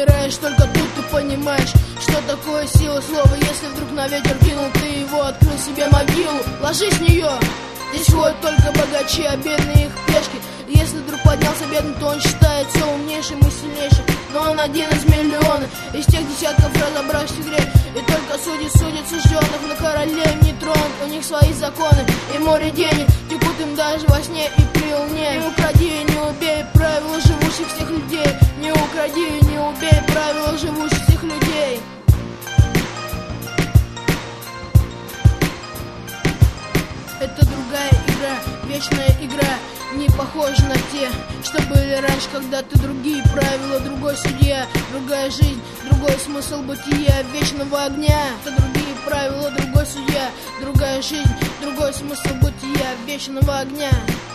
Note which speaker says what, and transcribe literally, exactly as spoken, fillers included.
Speaker 1: умираешь, только тут ты понимаешь, что такое сила слова. Если вдруг на ветер кинул, ты его, открыл себе могилу. Ложись в нее, здесь ходят только богачи, а бедные их пешки. Если вдруг поднялся бедный, то он считается умнейшим и сильнейшим, но он один из миллиона, из тех десятков разобравшись в игре. И только судьи судят сужденных, но королей не тронут. У них свои законы и море денег текут им даже во сне и при луне. Не укради, не убей, правила живущих всех людей. Не укради, не убей, правила живущих всех людей. Это другая игра, вечная игра, не похожа на те, что были раньше, когда-то другие правила, другой судья, другая жизнь, другой смысл бытия вечного огня. Это другие правила, другой судья, другая жизнь, другой смысл бытия вечного огня.